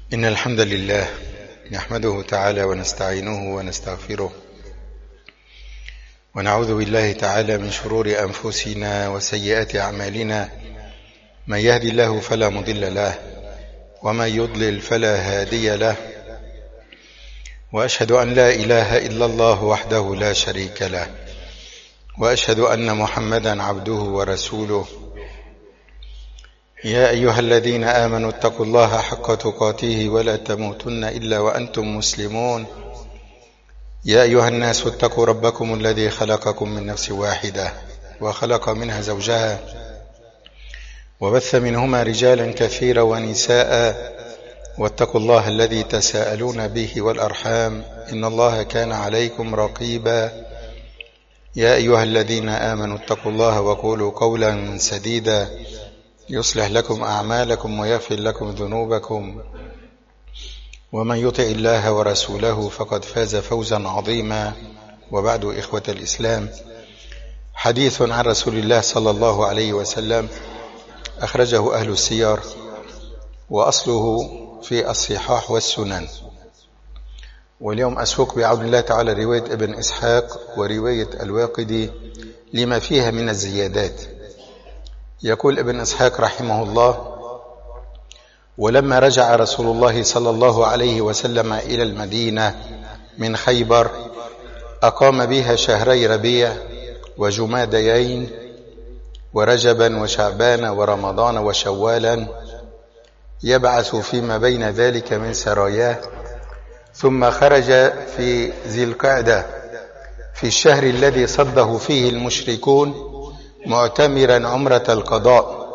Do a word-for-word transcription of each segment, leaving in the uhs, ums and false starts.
إن الحمد لله نحمده تعالى ونستعينه ونستغفره ونعوذ بالله تعالى من شرور أنفسنا وسيئات أعمالنا. من يهدي الله فلا مضل له ومن يضلل فلا هادي له، وأشهد أن لا إله إلا الله وحده لا شريك له، وأشهد أن محمدا عبده ورسوله. يا أيها الذين آمنوا اتقوا الله حق تقاته ولا تموتن إلا وأنتم مسلمون. يا أيها الناس اتقوا ربكم الذي خلقكم من نفس واحدة وخلق منها زوجها وبث منهما رجالا كثيرا ونساء، واتقوا الله الذي تساءلون به والأرحام إن الله كان عليكم رقيبا. يا أيها الذين آمنوا اتقوا الله وقولوا قولا سديدا يصلح لكم أعمالكم ويغفر لكم ذنوبكم، ومن يطع الله ورسوله فقد فاز فوزا عظيما. وبعد، إخوة الإسلام، حديث عن رسول الله صلى الله عليه وسلم أخرجه أهل السير، وأصله في الصحاح والسنن. واليوم أسوق بعون الله تعالى رواية ابن إسحاق ورواية الواقدي لما فيها من الزيادات. يقول ابن إسحاق رحمه الله: ولما رجع رسول الله صلى الله عليه وسلم إلى المدينة من خيبر أقام بها شهري ربيع وجماديين ورجبا وشعبان ورمضان وشوالا، يبعث فيما بين ذلك من سراياه، ثم خرج في ذي القعدة في الشهر الذي صده فيه المشركون معتمرا عمرة القضاء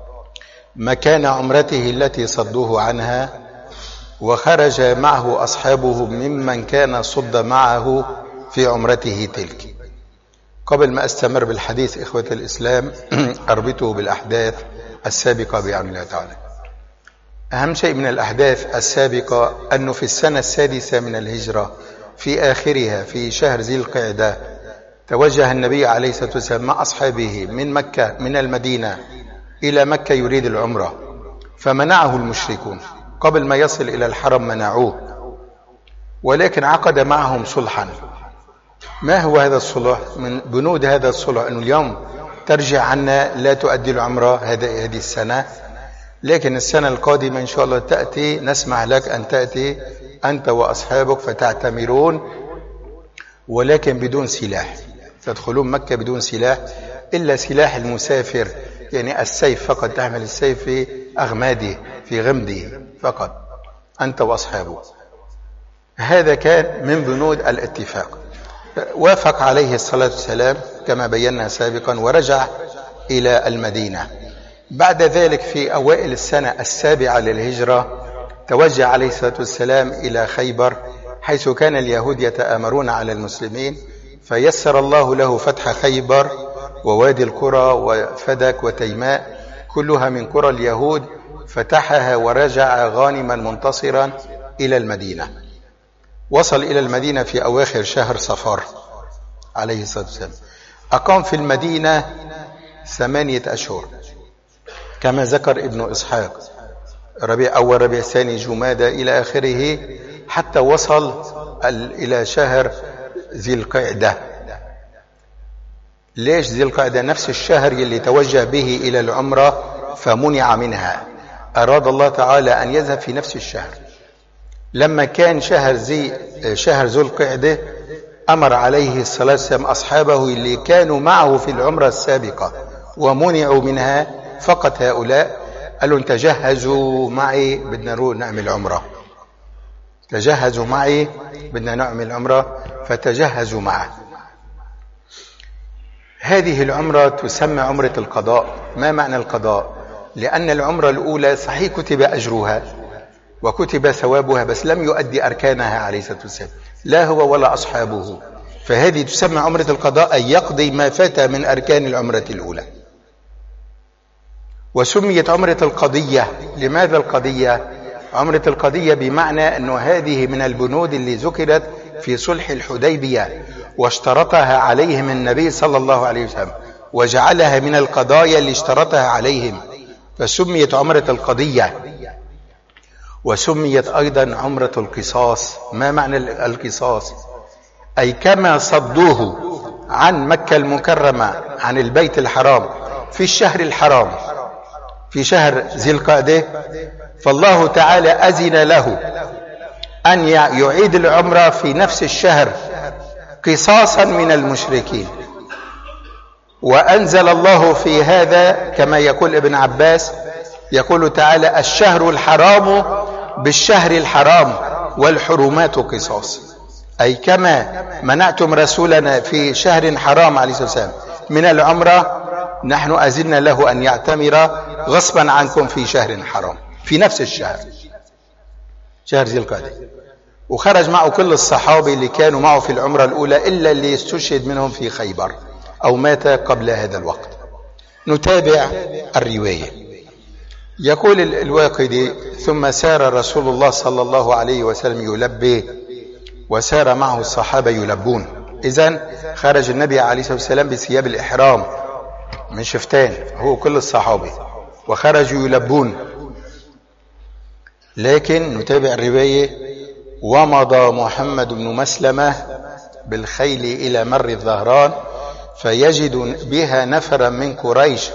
مكان عمرته التي صدوه عنها، وخرج معه أصحابه ممن كان صد معه في عمرته تلك. قبل ما أستمر بالحديث إخوة الإسلام أربطه بالأحداث السابقة بعون الله تعالى. أهم شيء من الأحداث السابقة أنه في السنة السادسة من الهجرة في آخرها في شهر ذي القعدة توجه النبي عليه الصلاة والسلام مع أصحابه من مكة من المدينة إلى مكة يريد العمرة، فمنعه المشركون. قبل ما يصل إلى الحرم منعوه، ولكن عقد معهم صلحا. ما هو هذا الصلح؟ من بنود هذا الصلح أنه اليوم ترجع عنا لا تؤدي العمرة هذه السنة، لكن السنة القادمة إن شاء الله تأتي، نسمح لك أن تأتي أنت وأصحابك فتعتمرون، ولكن بدون سلاح، تدخلون مكة بدون سلاح إلا سلاح المسافر، يعني السيف فقط، تحمل السيف في أغماده في غمده فقط أنت وأصحابه. هذا كان من بنود الاتفاق. وافق عليه الصلاة والسلام كما بينا سابقا ورجع إلى المدينة. بعد ذلك في أوائل السنة السابعة للهجرة توجه عليه الصلاة والسلام إلى خيبر، حيث كان اليهود يتآمرون على المسلمين، فيسر الله له فتح خيبر ووادي القرى وفدك وتيماء، كلها من قرى اليهود، فتحها ورجع غانما منتصرا إلى المدينة. وصل إلى المدينة في أواخر شهر صفر عليه الصلاة والسلام. أقام في المدينة ثمانية أشهر كما ذكر ابن إسحاق، ربيع أول ربيع ثاني جمادى إلى آخره، حتى وصل إلى شهر ذي القعدة. ليش ذي القعدة؟ نفس الشهر اللي توجه به إلى العمرة فمنع منها. أراد الله تعالى أن يذهب في نفس الشهر. لما كان شهر ذي شهر ذو القعدة أمر عليه الصلاة والسلام أصحابه اللي كانوا معه في العمرة السابقة ومنعوا منها فقط هؤلاء، قالوا تجهزوا معي بدنا نروح نعمل عمرة، تجهزوا معي بدنا نعمل عمرة، فتجهزوا معه. هذه العمرة تسمى عمرة القضاء. ما معنى القضاء؟ لأن العمرة الأولى صحيح كتب أجرها وكتب ثوابها، بس لم يؤدي أركانها عليه الصلاة والسلام، لا هو ولا أصحابه، فهذه تسمى عمرة القضاء، أي يقضي ما فات من أركان العمرة الأولى. وسميت عمرة القضية. لماذا القضية؟ عمرة القضية بمعنى أنه هذه من البنود اللي ذكرت في صلح الحديبية واشترطها عليهم النبي صلى الله عليه وسلم، وجعلها من القضايا اللي اشترطها عليهم، فسميت عمرة القضية. وسميت أيضا عمرة القصاص. ما معنى القصاص؟ أي كما صدوه عن مكة المكرمة عن البيت الحرام في الشهر الحرام في شهر ذي القعدة، فالله تعالى أذن له أن يعيد العمرة في نفس الشهر قصاصا من المشركين. وأنزل الله في هذا كما يقول ابن عباس، يقول تعالى: الشهر الحرام بالشهر الحرام والحرمات قصاص. أي كما منعتم رسولنا في شهر حرام عليه الصلاة والسلام من العمرة، نحن أذن له أن يعتمر غصبا عنكم في شهر حرام في نفس الشهر، شهر ذي القعدة. وخرج معه كل الصحابة اللي كانوا معه في العمرة الأولى إلا اللي استشهد منهم في خيبر أو مات قبل هذا الوقت. نتابع الرواية. يقول الواقدي: ثم سار رسول الله صلى الله عليه وسلم يلبي، وسار معه الصحابة يلبون. إذن خرج النبي عليه الصلاة والسلام بثياب الإحرام من شفتان هو كل الصحابة، وخرجوا يلبون. لكن نتابع الرواية: ومضى محمد بن مسلمة بالخيل إلى مر الظهران فيجد بها نفرا من قريش،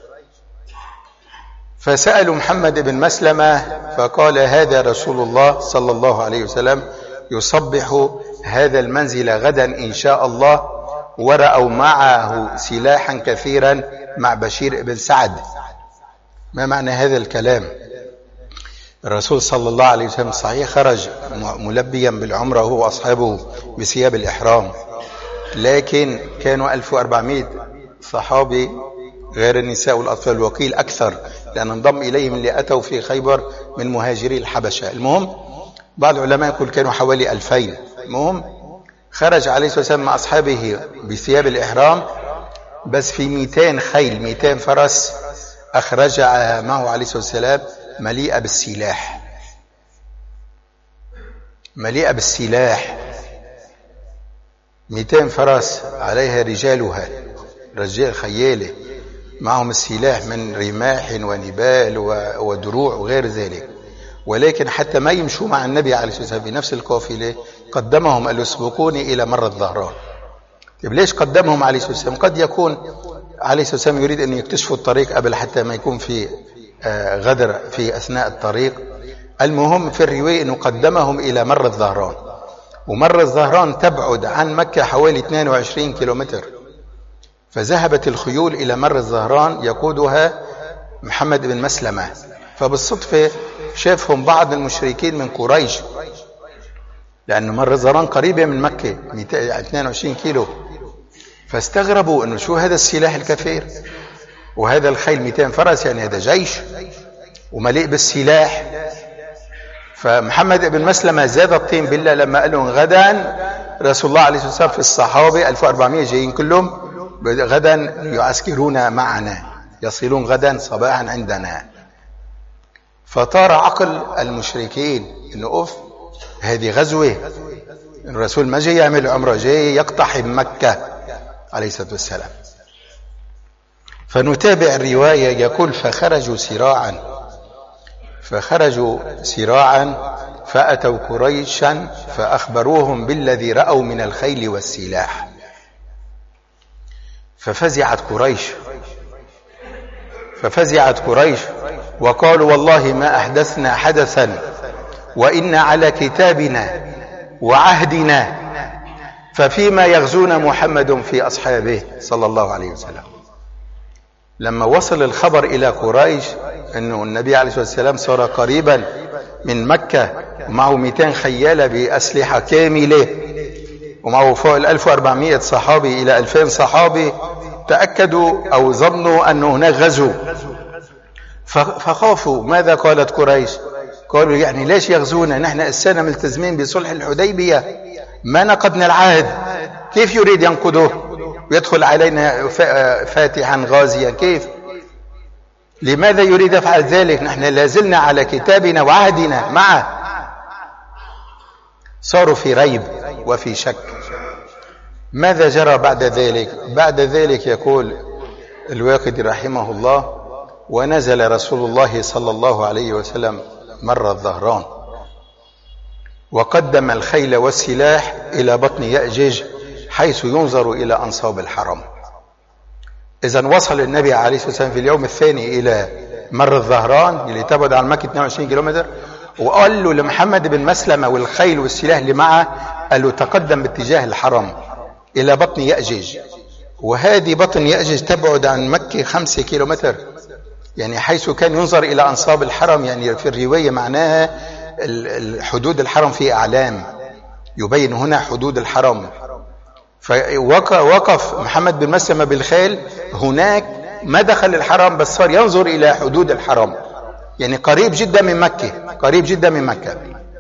فسألوا محمد بن مسلمة فقال: هذا رسول الله صلى الله عليه وسلم يصبح هذا المنزل غدا إن شاء الله. ورأوا معه سلاحا كثيرا مع بشير بن سعد. ما معنى هذا الكلام؟ الرسول صلى الله عليه وسلم صحيح خرج ملبيا بالعمرة هو وأصحابه بثياب الإحرام، لكن كانوا ألف وأربعمائة صحابي غير النساء والأطفال، وقيل أكثر لأن انضم إليهم اللي أتوا في خيبر من مهاجري الحبشة. المهم بعض العلماء يقول كانوا حوالي ألفين. المهم خرج عليه الصلاة والسلام مع أصحابه بثياب الإحرام، بس في مئتين خيل مئتين فرس أخرجها معه عليه الصلاة والسلام مليئة بالسلاح، مليئة بالسلاح مئتين فرس عليها رجالها، رجال خيالة معهم السلاح من رماح ونبال ودروع وغير ذلك. ولكن حتى ما يمشوا مع النبي عليه الصلاة والسلام في نفس القافلة قدمهم قال: اسبقوني إلى مر الظهران. طيب ليش قدمهم عليه الصلاة والسلام؟ قد يكون عليه الصلاة والسلام يريد أن يكتشفوا الطريق قبل حتى ما يكون في غدر في أثناء الطريق. المهم في الرواية أنه قدمهم إلى مر الظهران، ومر الظهران تبعد عن مكة حوالي اثنين وعشرين كيلومتر، فذهبت الخيول إلى مر الظهران يقودها محمد بن مسلمة. فبالصدفة شافهم بعض المشركين من قريش، لأن مر الظهران قريبة من مكة اثنين وعشرين كيلو، فاستغربوا أنه شو هذا السلاح الكثير وهذا الخيل مئتين فرس، يعني هذا جيش ومليء بالسلاح. فمحمد بن مسلمة زاد الطين بالله لما قال لهم: غدا رسول الله عليه الصلاة والسلام في الصحابة ألف وأربعمائة جايين كلهم، غدا يعسكرون معنا، يصلون غدا صباحا عندنا. فطار عقل المشركين انه اوف هذه غزوة، الرسول ما جاي يعمل عمره، جاي يقتحم مكة عليه الصلاة والسلام. فنتابع الرواية. يقول: فخرجوا سراعا فخرجوا سراعا فأتوا قريشا فأخبروهم بالذي رأوا من الخيل والسلاح، ففزعت قريش ففزعت قريش وقالوا: والله ما أحدثنا حدثا وإن على كتابنا وعهدنا، ففيما يغزون محمد في أصحابه صلى الله عليه وسلم. لما وصل الخبر إلى قريش أنه النبي عليه الصلاة والسلام صار قريبا من مكة ومعه مئتين خيالة بأسلحة كاملة ومعه فوق الألف وأربعمائة صحابي إلى ألفين صحابي، تأكدوا أو ظنوا أنه هناك غزو، فخافوا. ماذا قالت قريش؟ قالوا: يعني ليش يغزونا؟ نحن السنة ملتزمين بصلح الحديبية، ما نقضنا العهد، كيف يريد ينقضه ويدخل علينا فاتحا غازيا؟ كيف؟ لماذا يريد يفعل ذلك؟ نحن لازلنا على كتابنا وعهدنا معه. صاروا في ريب وفي شك. ماذا جرى بعد ذلك؟ بعد ذلك يقول الواقدي رحمه الله: ونزل رسول الله صلى الله عليه وسلم مر الظهران، وقدم الخيل والسلاح إلى بطن يأجج حيث ينظر إلى أنصاب الحرم. إذن وصل النبي عليه الصلاة والسلام في اليوم الثاني إلى مر الظهران اللي تبعد عن مكة اثنين وعشرين كيلومتر، وقال له لمحمد بن مسلمة والخيل والسلاح اللي معه، قال له تقدم باتجاه الحرم إلى بطن يأجج، وهذه بطن يأجج تبعد عن مكة خمسة كيلومتر، يعني حيث كان ينظر إلى أنصاب الحرم. يعني في الرواية معناها حدود الحرم في أعلام، يبين هنا حدود الحرم. فوقف محمد بن مسلمة بالخيل هناك، ما دخل الحرم بس صار ينظر إلى حدود الحرم، يعني قريب جدا من مكة، قريب جدا من مكة.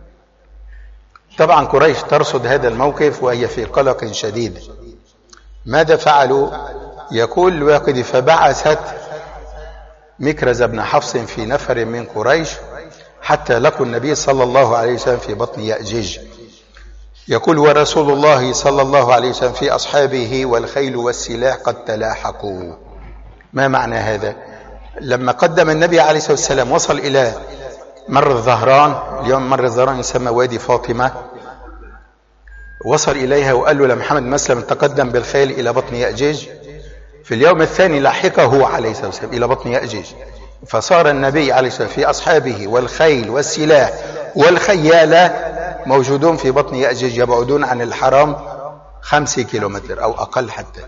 طبعا قريش ترصد هذا الموقف وهي في قلق شديد. ماذا فعلوا؟ يقول الواقدي فبعثت مكرز بن حفص في نفر من قريش حتى لقوا النبي صلى الله عليه وسلم في بطن يأجج. يقول ورسول الله صلى الله عليه وسلم في أصحابه والخيل والسلاح قد تلاحقوا. ما معنى هذا؟ لما قدم النبي عليه الصلاة والسلام وصل إلى مر الظهران، اليوم مر الظهران يسمى وادي فاطمة، وصل إليها وقال له لمحمد مسلم تقدم بالخيل إلى بطن يأجج. في اليوم الثاني لاحقه عليه الصلاة والسلام إلى بطن يأجج، فصار النبي عليه الصلاة والسلام في أصحابه والخيل والسلاح والخيالة موجودون في بطن يأجج يبعدون عن الحرم خمسة كيلومتر أو أقل حتى.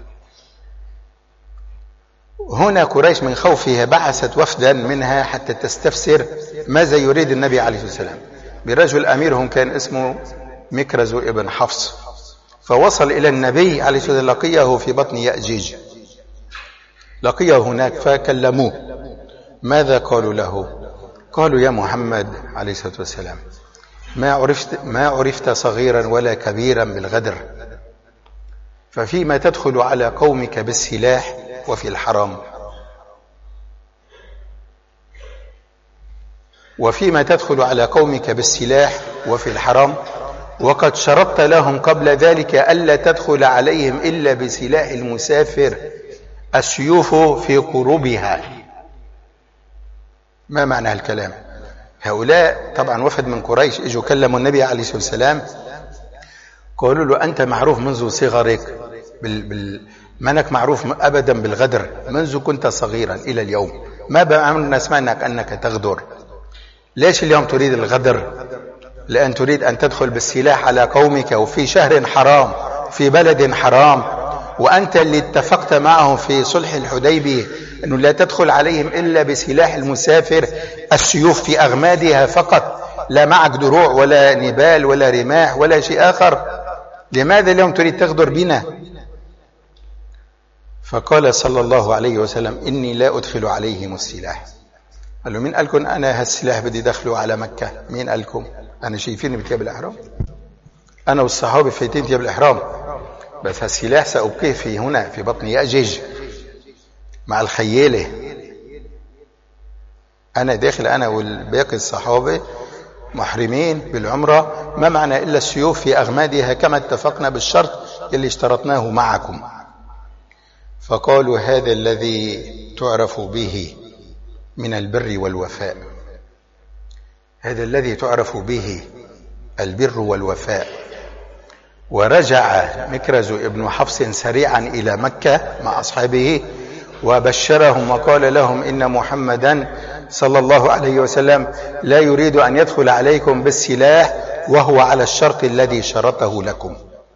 هنا قريش من خوفها بعثت وفدا منها حتى تستفسر ماذا يريد النبي عليه الصلاة والسلام برجل أميرهم كان اسمه مكرز ابن حفص. فوصل إلى النبي عليه الصلاة والسلام لقيه في بطن يأجج، لقيه هناك فكلموه. ماذا قالوا له؟ قالوا يا محمد عليه الصلاة والسلام ما عرفت, ما عرفت صغيرا ولا كبيرا بالغدر، ففيما تدخل على قومك بالسلاح وفي الحرام، وفيما تدخل على قومك بالسلاح وفي الحرام، وقد شرطت لهم قبل ذلك ألا تدخل عليهم إلا بسلاح المسافر السيوف في قروبها. ما معنى الكلام؟ هؤلاء طبعا وفد من قريش اجوا كلموا النبي عليه الصلاة والسلام، قالوا له أنت معروف منذ صغرك بال... بال... منك معروف أبدا بالغدر منذ كنت صغيرا إلى اليوم، ما بأمرنا سمعناك أنك تغدر، ليش اليوم تريد الغدر؟ لأن تريد أن تدخل بالسلاح على قومك وفي شهر حرام في بلد حرام، وأنت اللي اتفقت معهم في صلح الحديبية أنه لا تدخل عليهم إلا بسلاح المسافر السيوف في أغمادها فقط، لا معك دروع ولا نبال ولا رماح ولا شيء آخر، لماذا اليوم تريد تغدر بنا؟ فقال صلى الله عليه وسلم إني لا أدخل عليهم السلاح. قال له مين قالكم أنا هالسلاح بدي دخله على مكة؟ مين قالكم؟ أنا شايفيني بثياب الإحرام، أنا والصحابة فايتين ثياب الإحرام، بس هالسلاح سأبقيه في هنا في بطن يأجج مع الخيالة، أنا داخل أنا والباقي الصحابة محرمين بالعمرة، ما معنى إلا السيوف في أغمادها كما اتفقنا بالشرط اللي اشترطناه معكم. فقالوا هذا الذي تعرف به من البر والوفاء، هذا الذي تعرف به البر والوفاء. ورجع مكرز ابن حفص سريعا إلى مكة مع أصحابه وبشرهم وقال لهم إن محمدا صلى الله عليه وسلم لا يريد أن يدخل عليكم بالسلاح وهو على الشرط الذي شرطه لكم.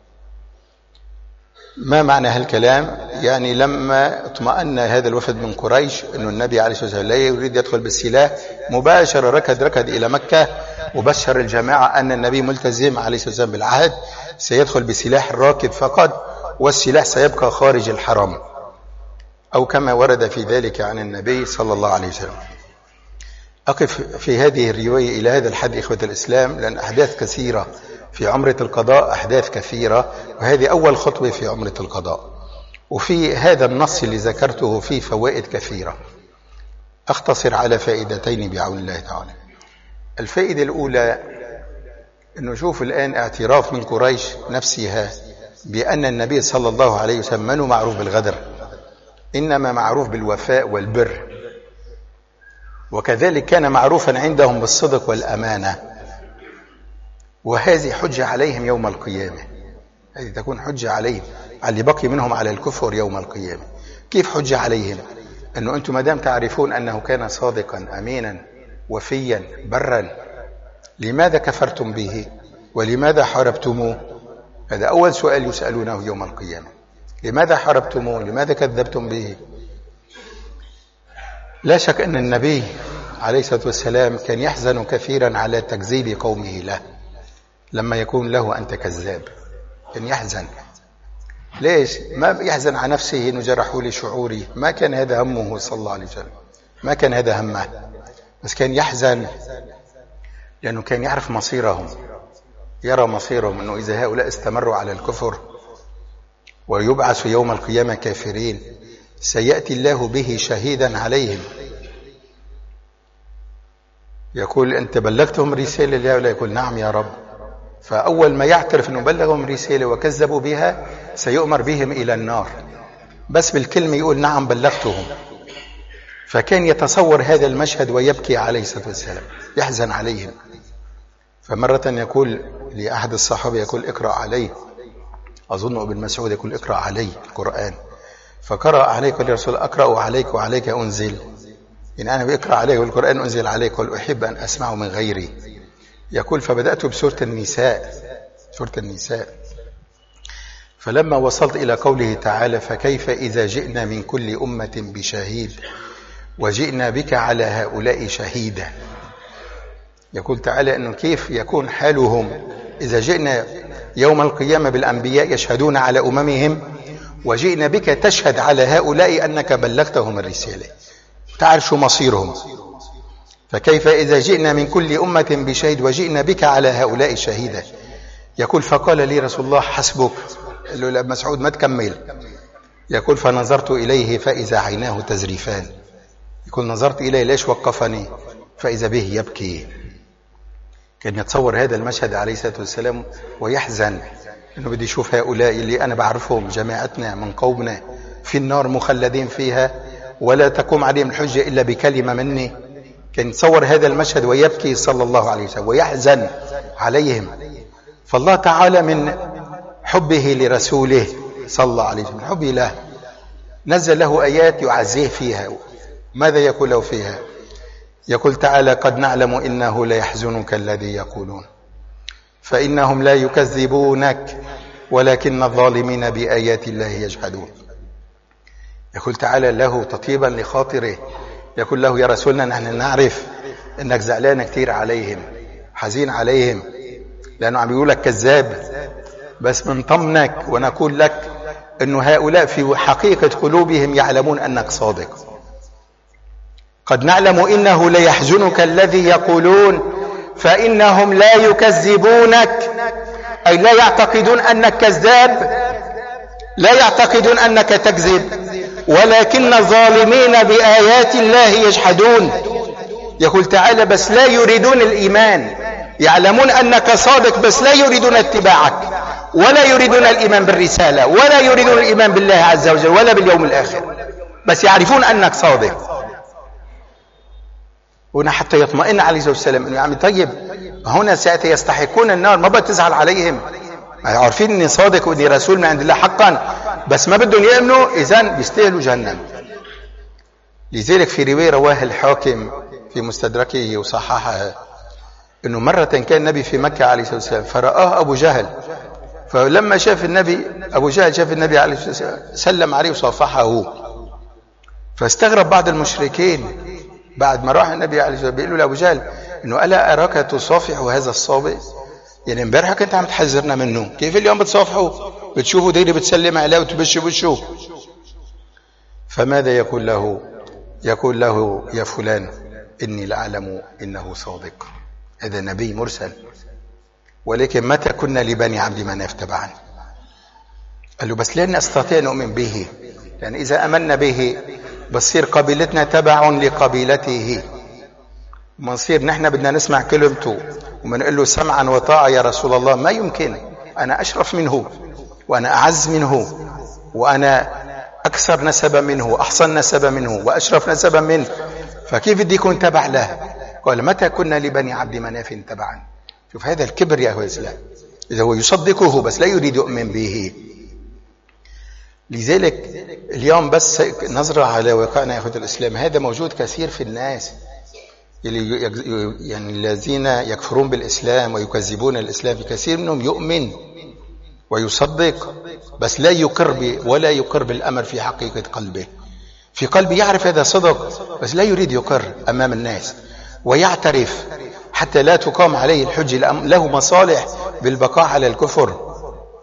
ما معنى هالكلام؟ يعني لما اطمأن هذا الوفد من قريش أن النبي عليه الصلاة والسلام لا يريد يدخل بالسلاح، مباشرة ركض ركض إلى مكة وبشر الجماعة أن النبي ملتزم عليه الصلاة والسلام بالعهد، سيدخل بسلاح الراكب فقط والسلاح سيبقى خارج الحرم، أو كما ورد في ذلك عن النبي صلى الله عليه وسلم. أقف في هذه الرواية إلى هذا الحد إخوة الإسلام، لأن أحداث كثيرة في عمرة القضاء، أحداث كثيرة، وهذه أول خطوة في عمرة القضاء. وفي هذا النص اللي ذكرته فيه فوائد كثيرة، أختصر على فائدتين بعون الله تعالى. الفائدة الأولى أنه نشوف الآن اعتراف من قريش نفسها بأن النبي صلى الله عليه وسلم منه معروف بالغدر، إنما معروف بالوفاء والبر. وكذلك كان معروفا عندهم بالصدق والأمانة، وهذه حجة عليهم يوم القيامة. هذه تكون حجة عليهم على اللي بقي منهم على الكفر يوم القيامة. كيف حجة عليهم؟ أنه أنتم مادام تعرفون أنه كان صادقا أمينا وفيا برا، لماذا كفرتم به ولماذا حاربتموه؟ هذا أول سؤال يسألونه يوم القيامة. لماذا حاربتموه؟ لماذا كذبتم به؟ لا شك أن النبي عليه الصلاة والسلام كان يحزن كثيرا على تكذيب قومه له، لما يكون له أنت كذاب كان يحزن. ليش؟ ما يحزن على نفسه إنه جرحوا لي شعوري، ما كان هذا همه صلى الله عليه وسلم، ما كان هذا همه، بس كان يحزن لأنه كان يعرف مصيرهم، يرى مصيرهم أنه إذا هؤلاء استمروا على الكفر ويبعث يوم القيامة كافرين سيأتي الله به شهيدا عليهم. يقول أنت بلغتهم رسالة لهؤلاء؟ يقول نعم يا رب. فأول ما يعترف أنه بلغهم رسالة وكذبوا بها سيؤمر بهم إلى النار، بس بالكلمة يقول نعم بلغتهم. فكان يتصور هذا المشهد ويبكي عليه الصلاة والسلام، يحزن عليهم. فمرة يقول لأحد الصحابة، يقول اقرأ عليه، أظن ابن مسعود، يقول اقرأ عليه القرآن. فقرأ عليه، قال يا رسول أقرأ عليك وعليك أنزل، إن أنا بقرأ عليه والقرآن أنزل عليك، قال أحب أن أسمعه من غيري. يقول فبدأت بسورة النساء، سورة النساء، فلما وصلت إلى قوله تعالى فكيف إذا جئنا من كل أمة بشهيد وجئنا بك على هؤلاء شهيدا. يقول تعالى أنه كيف يكون حالهم إذا جئنا يوم القيامة بالأنبياء يشهدون على أممهم وجئنا بك تشهد على هؤلاء أنك بلغتهم الرسالة، تعرف شو مصيرهم. فكيف إذا جئنا من كل أمة بشهيد وجئنا بك على هؤلاء شهيدا. يقول فقال لي رسول الله حسبك. قال له مسعود ما تكمل. يقول فنظرت إليه فإذا عيناه تزريفان. يقول نظرت إليه، ليش وقفني؟ فإذا به يبكي. كان يتصور هذا المشهد عليه الصلاة والسلام ويحزن أنه بدي يشوف هؤلاء اللي أنا بعرفهم، جماعتنا من قومنا في النار مخلدين فيها ولا تقوم عليهم الحجة إلا بكلمة مني. كان يتصور هذا المشهد ويبكي صلى الله عليه وسلم ويحزن عليهم. فالله تعالى من حبه لرسوله صلى الله عليه وسلم، من حبه له، نزل له آيات يعزيه فيها. ماذا يقول له فيها؟ يقول تعالى قد نعلم إنه ليحزنك الذي يقولون فإنهم لا يكذبونك ولكن الظالمين بآيات الله يجحدون. يقول تعالى له تطيبا لخاطره، يقول له يا رسولنا نحن نعرف انك زعلان كتير عليهم، حزين عليهم، لانه عم يقول لك كذاب، بس بنطمنك ونقول لك انه هؤلاء في حقيقة قلوبهم يعلمون انك صادق. قد نعلم انه ليحزنك الذي يقولون فانهم لا يكذبونك، اي لا يعتقدون انك كذاب، لا يعتقدون انك تكذب، ولكن الظالمين بآيات الله يجحدون. يقول تعالى بس لا يريدون الإيمان، يعلمون أنك صادق بس لا يريدون اتباعك ولا يريدون الإيمان بالرسالة ولا يريدون الإيمان بالله عز وجل ولا باليوم الآخر، بس يعرفون أنك صادق. هنا حتى يطمئن عليه الصلاة والسلام أنه يعني طيب هنا ساعتها يستحقون النار، ما بتزعل عليهم، عارفين اني صادق واني رسول من عند الله حقا، بس ما بدهم يؤمنوا، اذن بيستاهلوا جهنم. لذلك في رواية رواه الحاكم في مستدركه وصححها انه مرة كان النبي في مكة عليه الصلاة والسلام فرآه ابو جهل، فلما شاف النبي ابو جهل شاف النبي عليه الصلاة والسلام سلم عليه وصافحه، فاستغرب بعض المشركين بعد ما راح النبي عليه الصلاة والسلام بيقول له لابو جهل انه الا اراك تصافح هذا الصابئ، يعني امبارح كنت عم تحذرنا منه، كيف اليوم بتصافحه؟ بتشوفه ديري بتسلم عليه وتبشي بوشه. فماذا يقول له؟ يقول له يا فلان إني لأعلم إنه صادق، هذا نبي مرسل، ولكن متى كنا لبني عبد مناف تبعا؟ قال له بس لن نستطيع نؤمن به، لأن إذا أمنا به بصير قبيلتنا تبع لقبيلته، منصير نحن بدنا نسمع كلمته ومنقول له سمعا وطاعة يا رسول الله، ما يمكن، أنا أشرف منه وأنا أعز منه وأنا أكثر نسبا منه وأحسن نسبا منه وأشرف نسبا منه، فكيف بدي يكون تبع له؟ قال متى كنا لبني عبد مناف تبعا. شوف هذا الكبر يا أخوة الإسلام، إذا هو يصدقه بس لا يريد يؤمن به. لذلك اليوم بس نظرة على واقعنا يا أخوة الإسلام، هذا موجود كثير في الناس اللي يعني الذين يكفرون بالإسلام ويكذبون الإسلام، في كثير منهم يؤمن ويصدق بس لا يقر ولا يقر بالأمر في حقيقة قلبه. في قلبه يعرف هذا صدق بس لا يريد يقر أمام الناس ويعترف حتى لا تقام عليه الحجة، له مصالح بالبقاء على الكفر.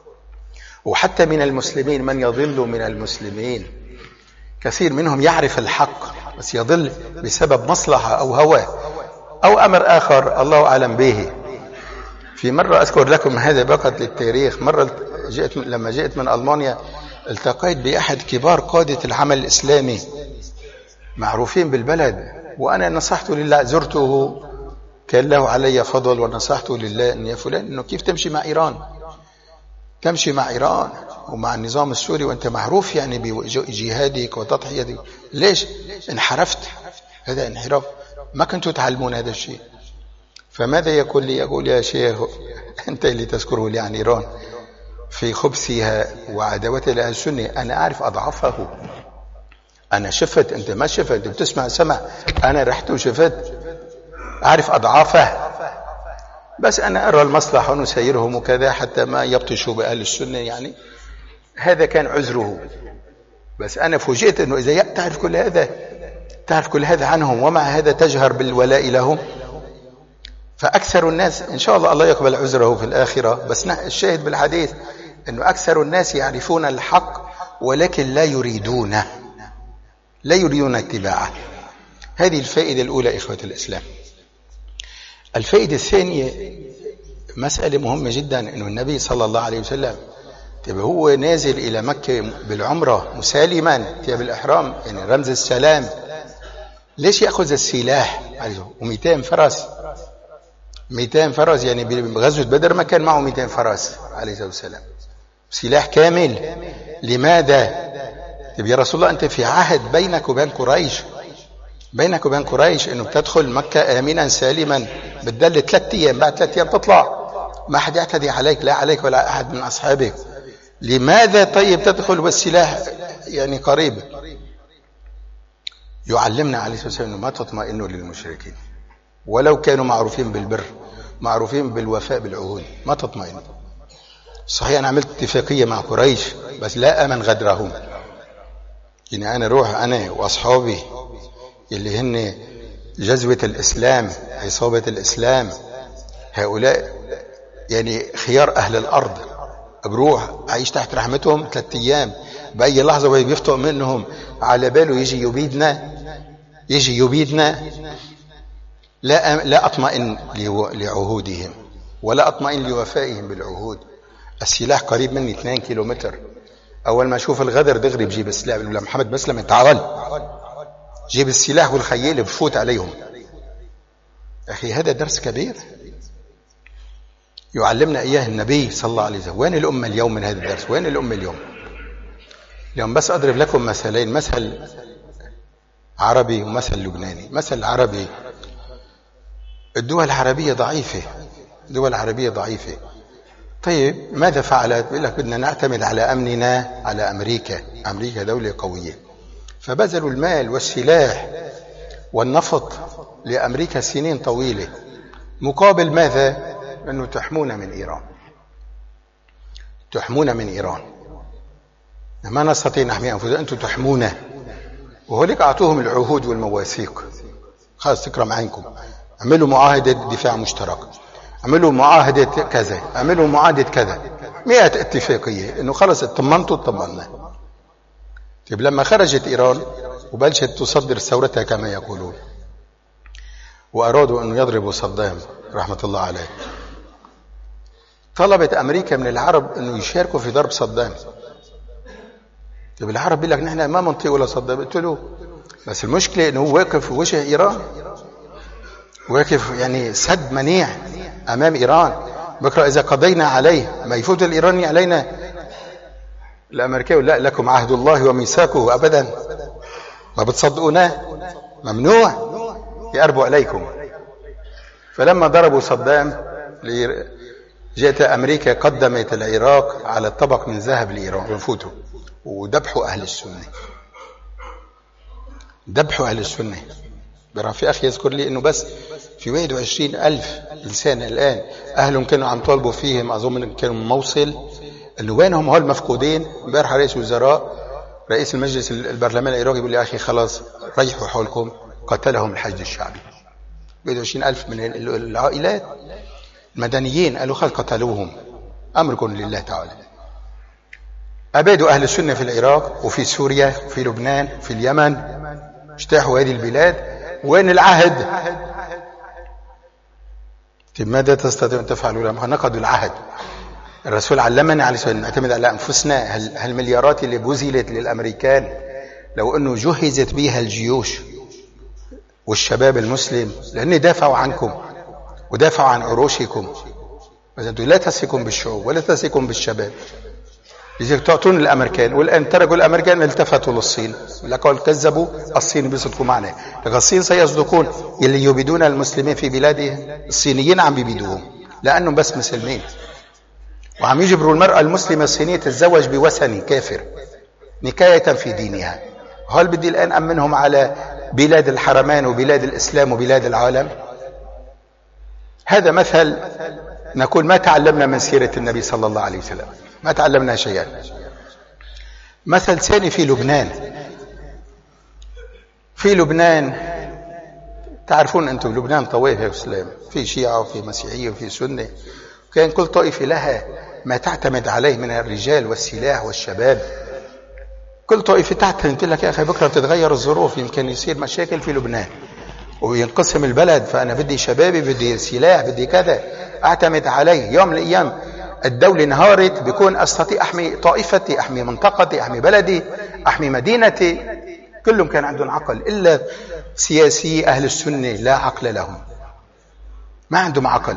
وحتى من المسلمين من يضل من المسلمين، كثير منهم يعرف الحق بس يضل بسبب مصلحة أو هوى أو أمر آخر الله أعلم به. في مرة أذكر لكم هذا فقط للتاريخ، مرة جئت لما جئت من ألمانيا التقيت بأحد كبار قادة العمل الإسلامي معروفين بالبلد، وأنا نصحته لله، زرته كان له علي فضل ونصحته لله أن يا فلان أنه كيف تمشي مع إيران، تمشي مع إيران ومع النظام السوري وأنت معروف يعني بجهادك وتضحيتك، ليش انحرفت؟ هذا انحراف، ما كنتوا تعلمون هذا الشيء. فماذا يقول لي؟ يقول يا شيخ أنت اللي تذكره لي عن إيران في خبثها وعداوتها لأهل السنة، أنا أعرف أضعافه، أنا شفت، أنت ما شفت، أنت بتسمع سمع، أنا رحت وشفت، أعرف أضعافه، بس أنا أرى المصلحة ونسيرهم وكذا حتى ما يبطشوا بأهل السنة، يعني هذا كان عذره. بس أنا فوجئت أنه إذا تعرف كل هذا، تعرف كل هذا عنهم ومع هذا تجهر بالولاء لهم. فأكثر الناس إن شاء الله الله يقبل عذره في الآخرة، بس الشاهد بالحديث أنه أكثر الناس يعرفون الحق ولكن لا يريدونه، لا يريدون اتباعه. هذه الفائدة الأولى إخوة الإسلام. الفائدة الثانية مسألة مهمة جدا، أنه النبي صلى الله عليه وسلم تبقى هو نازل إلى مكة بالعمرة مسالما تبقى الإحرام، يعني رمز السلام، ليش يأخذ السلاح ومئتين فرس؟ مئتين فرس يعني بغزوة بدر ما كان معه مئتين فرس عليه الصلاة والسلام، سلاح كامل. لماذا؟ طيب يا رسول الله أنت في عهد بينك وبين قريش، بينك وبين قريش أنه تدخل مكة آمنا سالما، بتدل ثلاث أيام، بعد ثلاث أيام تطلع ما أحد يعتدي عليك، لا عليك ولا أحد من أصحابك. لماذا طيب تدخل والسلاح يعني قريب؟ يعلمنا عليه الصلاة والسلام أنه ما تطمئنوا للمشركين ولو كانوا معروفين بالبر، معروفين بالوفاء بالعهود، ما تطمئنوا. صحيح أنا عملت اتفاقية مع قريش بس لا أمن غدرهم، يعني أنا روح أنا وأصحابي اللي هن جذوة الإسلام، عصابة الإسلام، هؤلاء يعني خيار أهل الأرض، بروح أعيش تحت رحمتهم ثلاثة أيام، بأي لحظة وهي بيفتق منهم على باله يجي يبيدنا، يجي يبيدنا، لا لا أطمئن لعهودهم ولا أطمئن لوفائهم بالعهود. السلاح قريب مني اثنين كيلومتر، أول ما أشوف الغدر دغري بجيب السلاح، ولا محمد مسلم تعال جيب السلاح والخيل بفوت عليهم. أخي هذا درس كبير يعلمنا إياه النبي صلى الله عليه وسلم. وين الأمة اليوم من هذا الدرس؟ وين الأمة اليوم؟ اليوم بس أضرب لكم مثلين، مثل عربي ومثل لبناني. مثل عربي، الدول العربية ضعيفة، الدول العربية ضعيفة. طيب ماذا فعلت؟ بيقول لك بدنا نعتمد على أمننا على أمريكا، أمريكا دولة قوية، فبذلوا المال والسلاح والنفط لأمريكا سنين طويلة، مقابل ماذا؟ أنه تحمونا من إيران، تحمونا من إيران، ما نستطيع نحمي أنفسنا، أنتم تحمونا. وهوليك أعطوهم العهود والمواثيق، خلاص تكرم عينكم، اعملوا معاهدة دفاع مشترك، اعملوا معاهدة كذا، اعملوا معاهدة كذا، مئة اتفاقية، انه خلص اطمنتوا اطمنا. طيب لما خرجت إيران وبلشت تصدر ثورتها كما يقولون، وأرادوا أن يضربوا صدام رحمة الله عليه، طلبت أمريكا من العرب أنه يشاركوا في ضرب صدام. طيب العرب بيقول لك نحن ما منطيق ولا صدام، قلت له بس المشكلة أنه واقف في وجه إيران، واقف يعني سد منيع أمام إيران، بكرة إذا قضينا عليه ما يفوت الإيراني علينا. الأمريكي لا، لكم عهد الله وميثاقه أبدا، ما بتصدقونه، ممنوع. يقربوا عليكم. فلما ضربوا صدام جاءت أمريكا قدمت العراق على الطبق من ذهب لإيران ونفوتوا وذبحوا أهل السنة. ذبحوا أهل السنة. برافي أخي يذكر لي أنه بس في واحد وعشرين ألف إنسان الآن أهلهم كانوا عم طالبوا فيهم، أظن كانوا موصل أنه وينهم هول مفقودين. امبارح رئيس وزراء رئيس المجلس البرلمان العراقي يقول لي أخي خلاص ريحوا حولكم، قتلهم الحشد الشعبي. واحد وعشرين ألف من العائلات المدنيين قالوا خلاص قتلوهم، أمركم لله تعالى. أبادوا أهل السنة في العراق وفي سوريا وفي لبنان وفي اليمن، اجتاحوا هذه البلاد. وين العهد؟ ماذا تستطيعون تفعلوا لما نقضوا العهد؟ الرسول علمنا على أن نعتمد على أنفسنا. هالمليارات اللي بذلت للأمريكان لو أنه جهزت بها الجيوش والشباب المسلم لأن دافعوا عنكم ودافعوا عن عروشكم. بس أنتم لا تثقوا بالشعوب ولا تثقوا بالشباب، لذلك تعطون الأمريكان. والآن تركوا الأمريكان التفتوا للصين، لقوا كذبوا الصين بيصدقوا معنا، لكن الصين سيصدقون. اللي يبيدون المسلمين في بلادهم الصينيين عم بيبيدوهم لأنهم بس مسلمين، وعم يجبروا المرأة المسلمة الصينية تتزوج بوثني كافر نكاية في دينها. هل بدي الآن أمنهم على بلاد الحرمين وبلاد الإسلام وبلاد العالم؟ هذا مثل نقول ما تعلمنا من سيرة النبي صلى الله عليه وسلم، ما تعلمنا شيئا. مثل ثاني في لبنان. في لبنان تعرفون أنتم لبنان طوائف إسلام، في شيعة وفي مسيحية وفي سنة، كان كل طائفة لها ما تعتمد عليه من الرجال والسلاح والشباب. كل طائفة تعتمد لك يا أخي بكرة تتغير الظروف، يمكن يصير مشاكل في لبنان وينقسم البلد، فأنا بدي شبابي بدي سلاح بدي كذا أعتمد عليه. يوم من الأيام الدولة انهارت، بيكون أستطيع أحمي طائفتي، أحمي منطقتي، أحمي بلدي، أحمي مدينتي. كلهم كان عندهم عقل، إلا سياسي أهل السنة لا عقل لهم، ما عندهم عقل.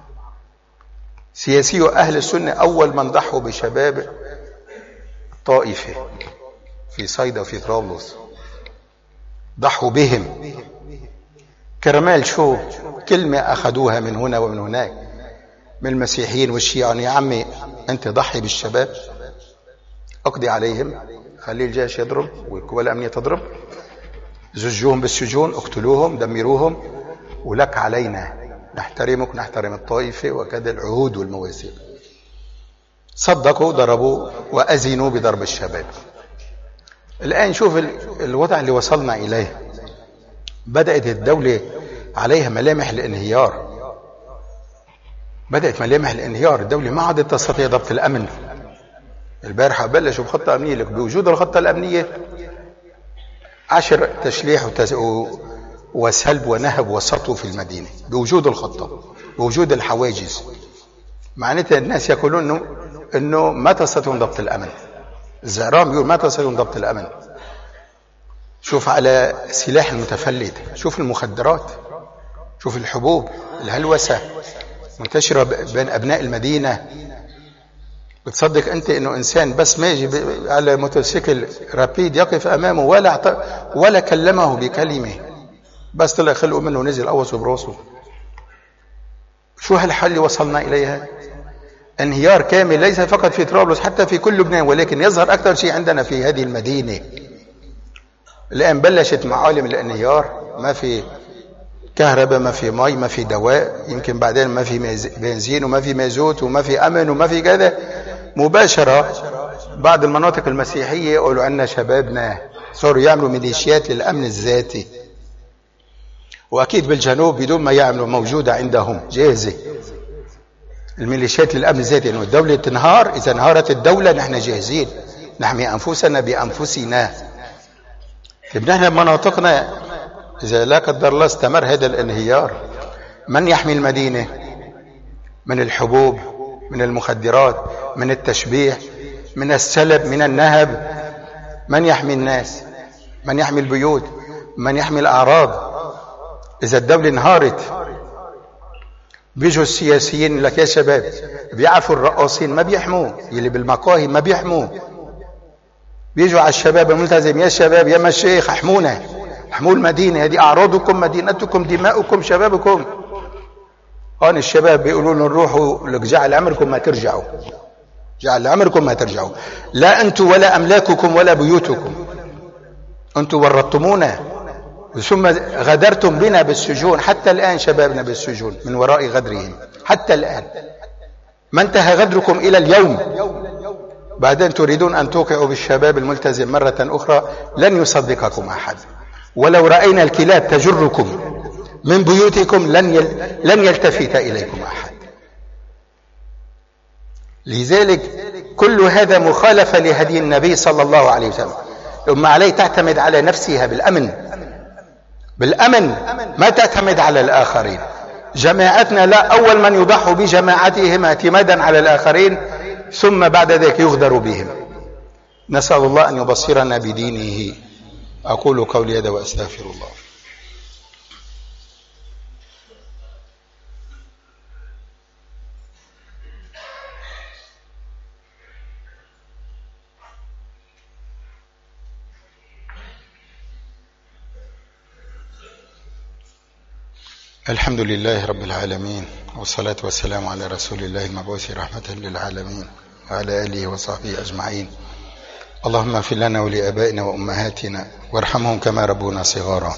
سياسي أهل السنة أول من ضحوا بشباب الطائفة في صيدا وفي طرابلس، ضحوا بهم كرمال شو؟ كلمة أخذوها من هنا ومن هناك من المسيحيين والشيعة. يا عمي أنت ضحي بالشباب، أقضي عليهم، خلي الجيش يضرب والقوى الأمنية تضرب، زجوهم بالسجون، اقتلوهم، دمروهم، ولك علينا نحترمك نحترم الطائفة وكذا العهود والمواثيق. صدقوا ضربوا وأذنوا بضرب الشباب. الآن شوف الوضع اللي وصلنا إليه. بدأت الدولة عليها ملامح الانهيار، بدأت ملامح الانهيار. الدولة ما عادت تستطيع ضبط الأمن. البارحة بلشوا بخطة أمنية، لك بوجود الخطة الأمنية عشر تشليح وتز... وسلب ونهب وسطو في المدينة، بوجود الخطة بوجود الحواجز. معناتها الناس يقولون إنه إنه ما تستطيعون ضبط الأمن. الزعرام يقول ما تستطيعون ضبط الأمن. شوف على سلاح المتفلت، شوف المخدرات، شوف الحبوب، الهلوسة منتشرة بين أبناء المدينة. بتصدق أنت إنه إنسان بس ما يجي على موتوسيكل رابيد يقف أمامه ولا عط... ولا كلمه بكلمة، بس طلع خلقه منه نزل قوصه براسه. شو هالحل اللي وصلنا إليها؟ انهيار كامل، ليس فقط في طرابلس حتى في كل لبنان، ولكن يظهر أكثر شيء عندنا في هذه المدينة. الآن بلشت معالم الانهيار، ما في كهرباء، ما في مي، ما في دواء، يمكن بعدين ما في بنزين وما في مازوت وما في أمن وما في كذا. مباشرة بعض المناطق المسيحية يقولوا عنا شبابنا صاروا يعملوا ميليشيات للأمن الذاتي، وأكيد بالجنوب بدون ما يعملوا موجودة عندهم جاهزة الميليشيات للأمن الذاتي، إنه الدولة تنهار. إذا انهارت الدولة نحن جاهزين نحمي أنفسنا بأنفسنا. نحن مناطقنا إذا لا قدر الله استمر هذا الانهيار، من يحمي المدينة من الحبوب، من المخدرات، من التشبيح، من السلب، من النهب؟ من يحمي الناس؟ من يحمي البيوت؟ من يحمي الأعراض؟ إذا الدولة انهارت بيجوا السياسيين لك يا شباب بيعرفوا الرقاصين ما بيحموه، يلي بالمقاهي ما بيحموه، بيجوا على الشباب الملتزم يا شباب يا مشايخ احمونا، حمول مدينة، هذه أعراضكم مدينتكم دماؤكم شبابكم. هون الشباب بيقولوا لهم روحوا لك جعل عمركم ما ترجعوا، جعل عمركم ما ترجعوا، لا أنتم ولا أملاككم ولا بيوتكم، أنتم ورطتمونا ثم غدرتم بنا بالسجون. حتى الآن شبابنا بالسجون من وراء غدرهم، حتى الآن ما انتهى غدركم إلى اليوم. بعدين تريدون أن توقعوا بالشباب الملتزم مرة أخرى، لن يصدقكم أحد. ولو رأينا الكلاب تجركم من بيوتكم لن لن يلتفت إليكم أحد. لذلك كل هذا مخالفة لهدي النبي صلى الله عليه وسلم. الأمة عليه تعتمد على نفسها بالأمن، بالأمن ما تعتمد على الآخرين. جماعتنا لا، أول من يضحوا بجماعتهم اعتمادا على الآخرين ثم بعد ذلك يغدر بهم. نسأل الله أن يبصرنا بدينه. أقول قولي هذا وأستغفر الله. الحمد لله رب العالمين، والصلاة والسلام على رسول الله المبعوث رحمة للعالمين وعلى آله وصحبه أجمعين. اللهم اغفر لنا ولآبائنا وأمهاتنا وارحمهم كما ربونا صغارا.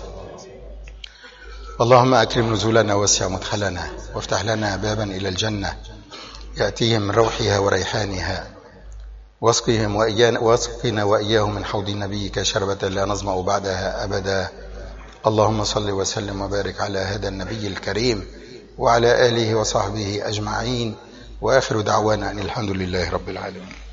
اللهم أكرم نزولنا ووسع مدخلنا وافتح لنا بابا إلى الجنة يأتيهم من روحها وريحانها، واسقهم واسقنا وإياهم من حوض نبيك شربة لا نظمأ بعدها أبدا. اللهم صل وسلم وبارك على هذا النبي الكريم وعلى آله وصحبه أجمعين، وآخر دعوانا أن الحمد لله رب العالمين.